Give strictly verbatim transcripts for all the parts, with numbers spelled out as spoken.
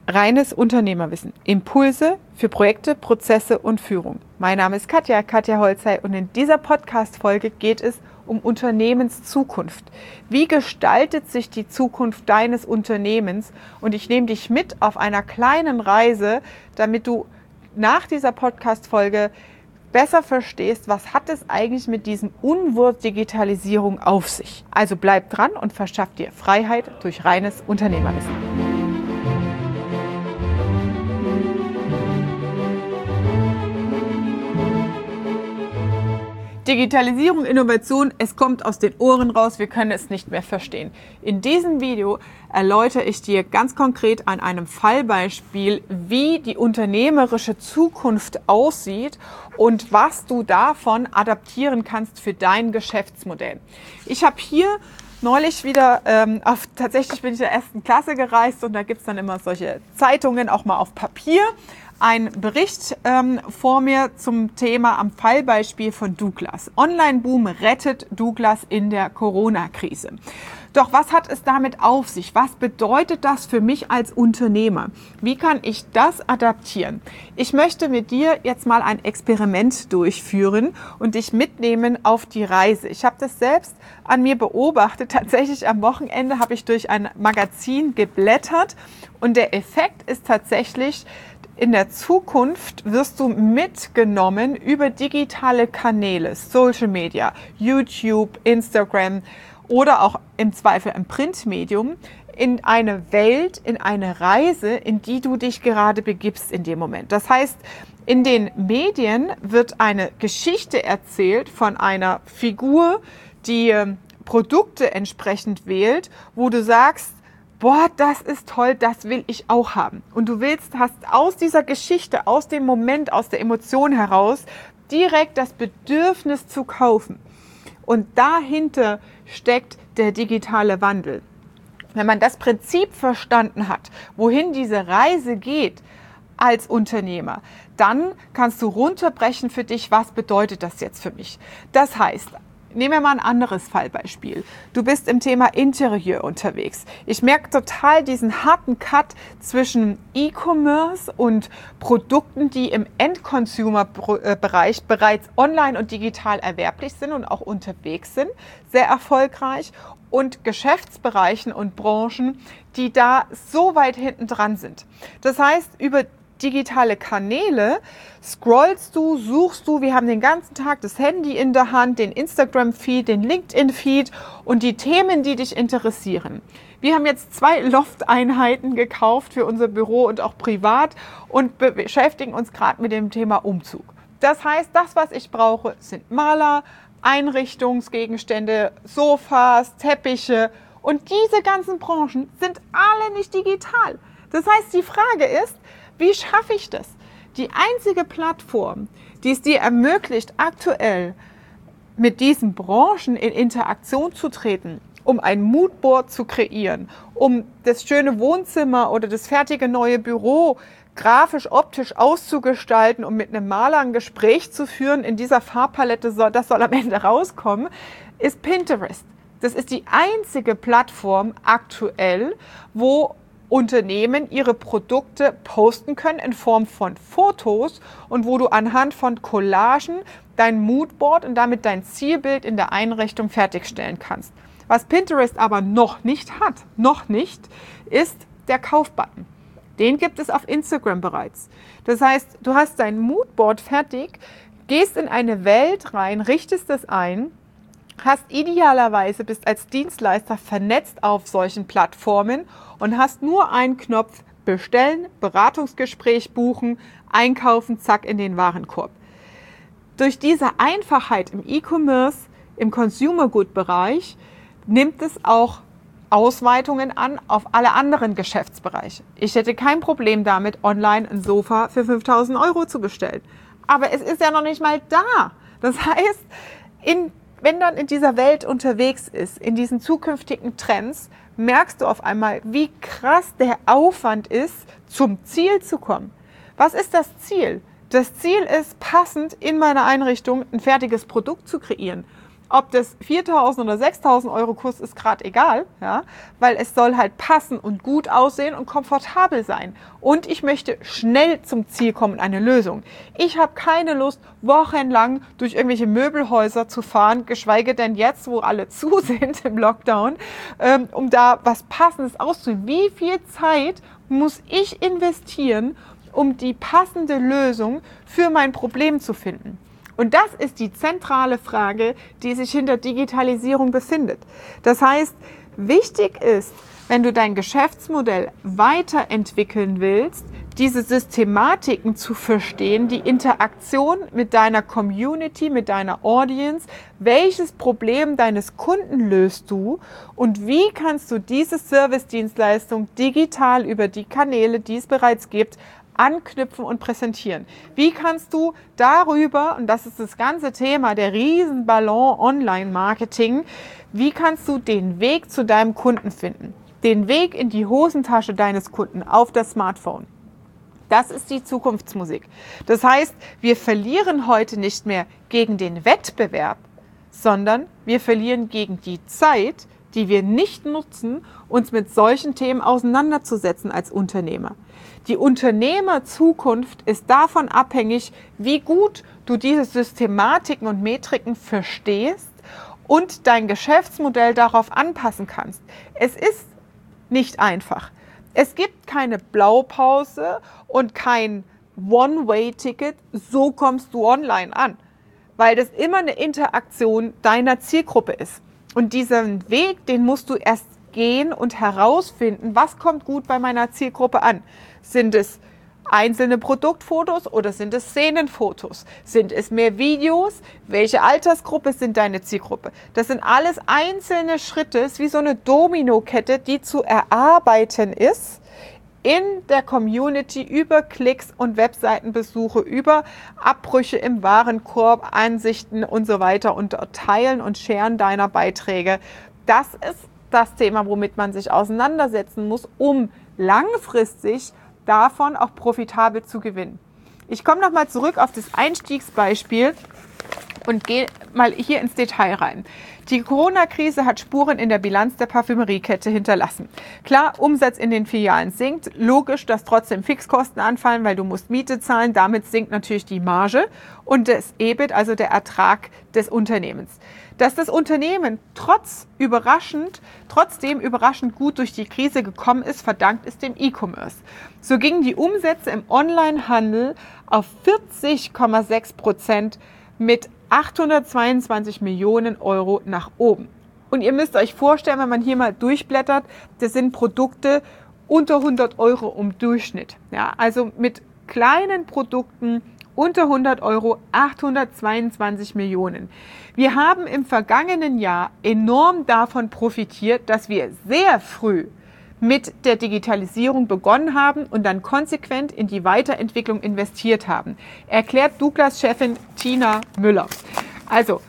Reines Unternehmerwissen. Impulse für Projekte, Prozesse und Führung. Mein Name ist Katja, Katja Holzhey, und in dieser Podcast-Folge geht es um Unternehmenszukunft. Wie gestaltet sich die Zukunft deines Unternehmens? Und ich nehme dich mit auf einer kleinen Reise, damit du nach dieser Podcast-Folge besser verstehst, was hat es eigentlich mit diesem Unwort Digitalisierung auf sich. Also bleib dran und verschaff dir Freiheit durch reines Unternehmerwissen. Digitalisierung, Innovation, es kommt aus den Ohren raus, wir können es nicht mehr verstehen. In diesem Video erläutere ich dir ganz konkret an einem Fallbeispiel, wie die unternehmerische Zukunft aussieht und was du davon adaptieren kannst für dein Geschäftsmodell. Ich habe hier neulich wieder, ähm, auf, tatsächlich bin ich in der ersten Klasse gereist und da gibt es dann immer solche Zeitungen, auch mal auf Papier. Ein Bericht ähm, vor mir zum Thema am Fallbeispiel von Douglas. Online-Boom rettet Douglas in der Corona-Krise. Doch was hat es damit auf sich? Was bedeutet das für mich als Unternehmer? Wie kann ich das adaptieren? Ich möchte mit dir jetzt mal ein Experiment durchführen und dich mitnehmen auf die Reise. Ich habe das selbst an mir beobachtet. Tatsächlich am Wochenende habe ich durch ein Magazin geblättert und der Effekt ist tatsächlich, in der Zukunft wirst du mitgenommen über digitale Kanäle, Social Media, YouTube, Instagram oder auch im Zweifel ein Printmedium in eine Welt, in eine Reise, in die du dich gerade begibst in dem Moment. Das heißt, in den Medien wird eine Geschichte erzählt von einer Figur, die Produkte entsprechend wählt, wo du sagst, boah, das ist toll, das will ich auch haben. Und du willst, hast aus dieser Geschichte, aus dem Moment, aus der Emotion heraus direkt das Bedürfnis zu kaufen. Und dahinter steckt der digitale Wandel. Wenn man das Prinzip verstanden hat, wohin diese Reise geht als Unternehmer, dann kannst du runterbrechen für dich, was bedeutet das jetzt für mich? Das heißt, nehmen wir mal ein anderes Fallbeispiel. Du bist im Thema Interieur unterwegs. Ich merke total diesen harten Cut zwischen E-Commerce und Produkten, die im End-Consumer-Bereich bereits online und digital erwerblich sind und auch unterwegs sind, sehr erfolgreich, und Geschäftsbereichen und Branchen, die da so weit hinten dran sind. Das heißt, über digitale Kanäle scrollst du, suchst du, wir haben den ganzen Tag das Handy in der Hand, den Instagram-Feed, den LinkedIn-Feed und die Themen, die dich interessieren. Wir haben jetzt zwei Loft-Einheiten gekauft für unser Büro und auch privat und beschäftigen uns gerade mit dem Thema Umzug. Das heißt, das, was ich brauche, sind Maler, Einrichtungsgegenstände, Sofas, Teppiche, und diese ganzen Branchen sind alle nicht digital. Das heißt, die Frage ist, wie schaffe ich das? Die einzige Plattform, die es dir ermöglicht, aktuell mit diesen Branchen in Interaktion zu treten, um ein Moodboard zu kreieren, um das schöne Wohnzimmer oder das fertige neue Büro grafisch, optisch auszugestalten, um mit einem Maler ein Gespräch zu führen, in dieser Farbpalette, soll, das soll am Ende rauskommen, ist Pinterest. Das ist die einzige Plattform aktuell, wo Unternehmen ihre Produkte posten können in Form von Fotos und wo du anhand von Collagen dein Moodboard und damit dein Zielbild in der Einrichtung fertigstellen kannst. Was Pinterest aber noch nicht hat, noch nicht, ist der Kaufbutton. Den gibt es auf Instagram bereits. Das heißt, du hast dein Moodboard fertig, gehst in eine Welt rein, richtest es ein, hast idealerweise, bist als Dienstleister vernetzt auf solchen Plattformen und hast nur einen Knopf: bestellen, Beratungsgespräch buchen, einkaufen, zack, in den Warenkorb. Durch diese Einfachheit im E-Commerce, im Consumer-Good-Bereich, nimmt es auch Ausweitungen an auf alle anderen Geschäftsbereiche. Ich hätte kein Problem damit, online ein Sofa für fünftausend Euro zu bestellen. Aber es ist ja noch nicht mal da. Das heißt, in wenn man in dieser Welt unterwegs ist, in diesen zukünftigen Trends, merkst du auf einmal, wie krass der Aufwand ist, zum Ziel zu kommen. Was ist das Ziel? Das Ziel ist, passend in meiner Einrichtung ein fertiges Produkt zu kreieren. Ob das viertausend oder sechstausend Euro kostet, ist gerade egal, ja, weil es soll halt passen und gut aussehen und komfortabel sein. Und ich möchte schnell zum Ziel kommen, eine Lösung. Ich habe keine Lust, wochenlang durch irgendwelche Möbelhäuser zu fahren, geschweige denn jetzt, wo alle zu sind im Lockdown, ähm, um da was Passendes auszuwählen. Wie viel Zeit muss ich investieren, um die passende Lösung für mein Problem zu finden? Und das ist die zentrale Frage, die sich hinter Digitalisierung befindet. Das heißt, wichtig ist, wenn du dein Geschäftsmodell weiterentwickeln willst, diese Systematiken zu verstehen, die Interaktion mit deiner Community, mit deiner Audience, welches Problem deines Kunden löst du und wie kannst du diese Service-Dienstleistung digital über die Kanäle, die es bereits gibt, anknüpfen und präsentieren. Wie kannst du darüber, und das ist das ganze Thema, der Riesenballon Online-Marketing, wie kannst du den Weg zu deinem Kunden finden? Den Weg in die Hosentasche deines Kunden auf das Smartphone. Das ist die Zukunftsmusik. Das heißt, wir verlieren heute nicht mehr gegen den Wettbewerb, sondern wir verlieren gegen die Zeit, die wir nicht nutzen, uns mit solchen Themen auseinanderzusetzen als Unternehmer. Die Unternehmerzukunft ist davon abhängig, wie gut du diese Systematiken und Metriken verstehst und dein Geschäftsmodell darauf anpassen kannst. Es ist nicht einfach. Es gibt keine Blaupause und kein One-Way-Ticket, so kommst du online an, weil das immer eine Interaktion deiner Zielgruppe ist. Und diesen Weg, den musst du erst gehen und herausfinden, was kommt gut bei meiner Zielgruppe an. Sind es einzelne Produktfotos oder sind es Szenenfotos? Sind es mehr Videos? Welche Altersgruppe sind deine Zielgruppe? Das sind alles einzelne Schritte, es ist wie so eine Dominokette, die zu erarbeiten ist in der Community über Klicks und Webseitenbesuche, über Abbrüche im Warenkorb, Ansichten und so weiter und Teilen und Sharen deiner Beiträge. Das ist das Thema, womit man sich auseinandersetzen muss, um langfristig davon auch profitabel zu gewinnen. Ich komme nochmal zurück auf das Einstiegsbeispiel und gehe mal hier ins Detail rein. Die Corona-Krise hat Spuren in der Bilanz der Parfümeriekette hinterlassen. Klar, Umsatz in den Filialen sinkt. Logisch, dass trotzdem Fixkosten anfallen, weil du musst Miete zahlen. Damit sinkt natürlich die Marge und das E B I T, also der Ertrag des Unternehmens. Dass das Unternehmen trotz überraschend, trotzdem überraschend gut durch die Krise gekommen ist, verdankt es dem E-Commerce. So gingen die Umsätze im Onlinehandel auf vierzig Komma sechs Prozent mit achthundertzweiundzwanzig Millionen Euro nach oben. Und ihr müsst euch vorstellen, wenn man hier mal durchblättert, das sind Produkte unter hundert Euro im Durchschnitt. Ja, also mit kleinen Produkten unter hundert Euro, achthundertzweiundzwanzig Millionen. Wir haben im vergangenen Jahr enorm davon profitiert, dass wir sehr früh mit der Digitalisierung begonnen haben und dann konsequent in die Weiterentwicklung investiert haben. Erklärt Douglas-Chefin Tina Müller. Also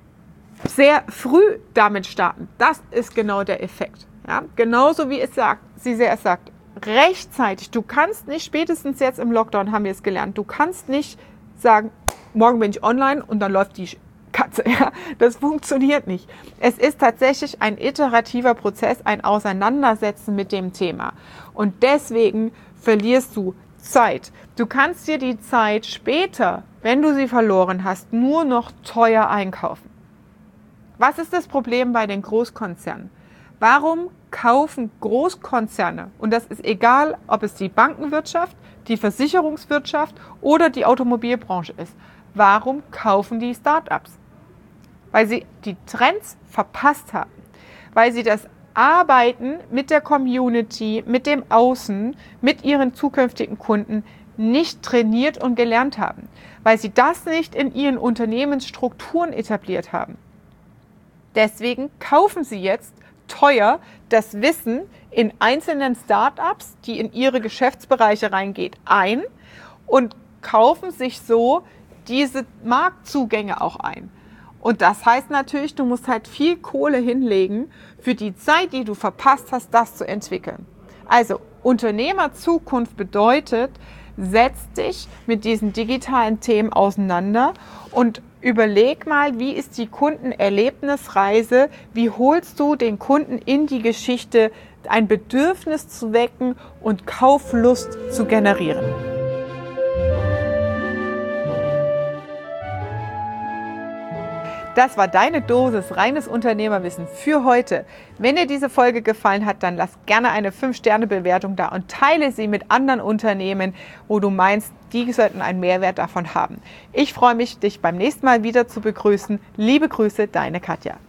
sehr früh damit starten, das ist genau der Effekt. Ja? Genauso wie es sagt, sie sehr sagt, rechtzeitig, du kannst nicht, spätestens jetzt im Lockdown haben wir es gelernt, du kannst nicht sagen, morgen bin ich online und dann läuft die Katze. Ja, das funktioniert nicht. Es ist tatsächlich ein iterativer Prozess, ein Auseinandersetzen mit dem Thema. Und deswegen verlierst du Zeit. Du kannst dir die Zeit später, wenn du sie verloren hast, nur noch teuer einkaufen. Was ist das Problem bei den Großkonzernen? Warum kaufen Großkonzerne, und das ist egal, ob es die Bankenwirtschaft, die Versicherungswirtschaft oder die Automobilbranche ist, warum kaufen die Startups? Weil sie die Trends verpasst haben, weil sie das Arbeiten mit der Community, mit dem Außen, mit ihren zukünftigen Kunden nicht trainiert und gelernt haben, weil sie das nicht in ihren Unternehmensstrukturen etabliert haben. Deswegen kaufen sie jetzt teuer das Wissen in einzelnen Startups, die in ihre Geschäftsbereiche reingeht, ein und kaufen sich so diese Marktzugänge auch ein. Und das heißt natürlich, du musst halt viel Kohle hinlegen für die Zeit, die du verpasst hast, das zu entwickeln. Also Unternehmerzukunft bedeutet, setz dich mit diesen digitalen Themen auseinander und Überleg mal, wie ist die Kundenerlebnisreise? Wie holst du den Kunden in die Geschichte, ein Bedürfnis zu wecken und Kauflust zu generieren? Das war deine Dosis reines Unternehmerwissen für heute. Wenn dir diese Folge gefallen hat, dann lass gerne eine fünf Sterne Bewertung da und teile sie mit anderen Unternehmen, wo du meinst, die sollten einen Mehrwert davon haben. Ich freue mich, dich beim nächsten Mal wieder zu begrüßen. Liebe Grüße, deine Katja.